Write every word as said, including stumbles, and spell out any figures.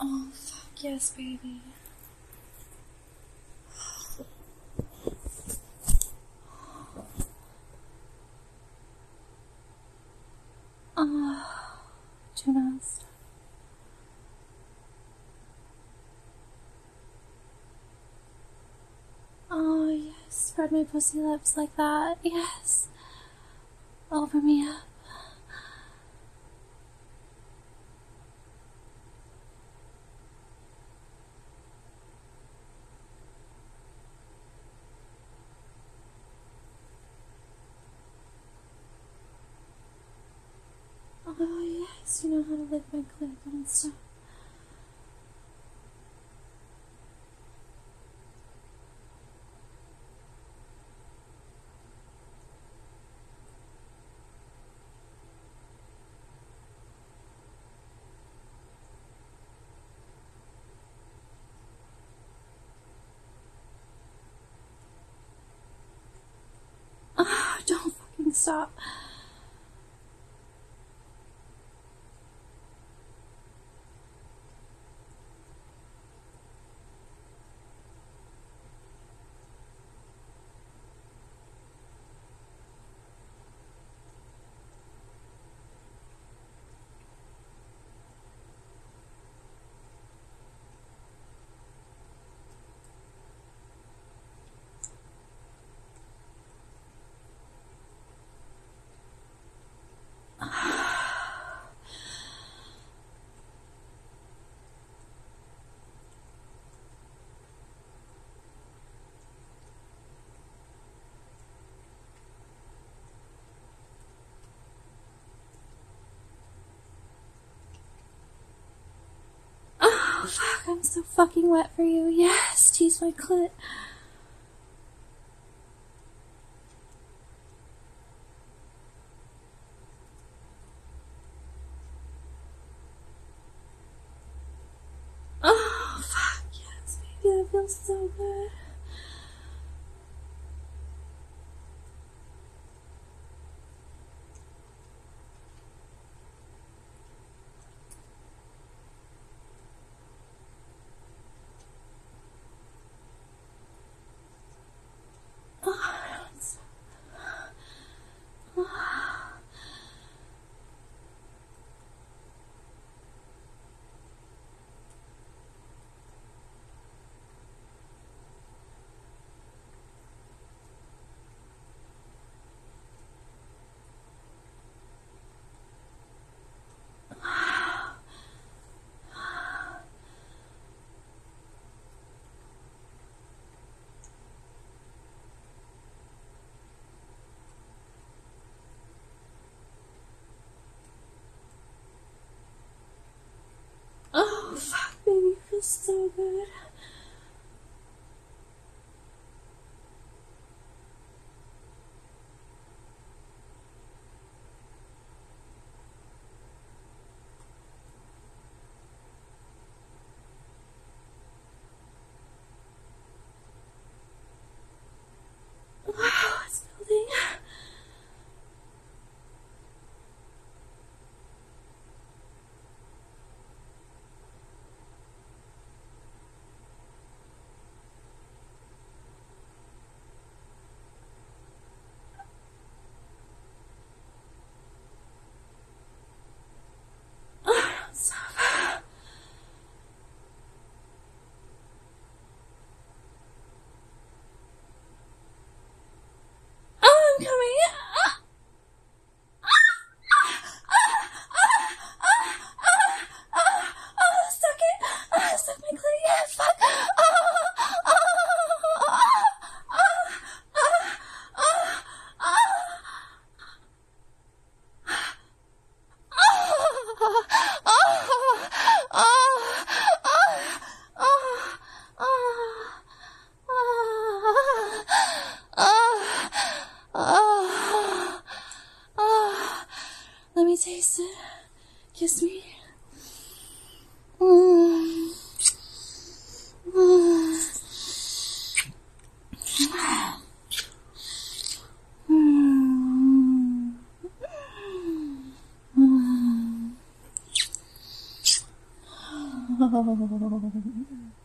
Oh, fuck yes, baby. Oh, do not stop. Oh, yes, spread my pussy lips like that. Yes. Over me up. Oh, yes, you know how to lick my clit. Don't stop. Oh, don't fucking stop. Oh, fuck, I'm so fucking wet for you. Yes, tease my clit. Oh, fuck, yes, baby, that feels so good. Oh, it's... oh. Oh, fuck, baby, it feels so good. Wow, it's building. Oh.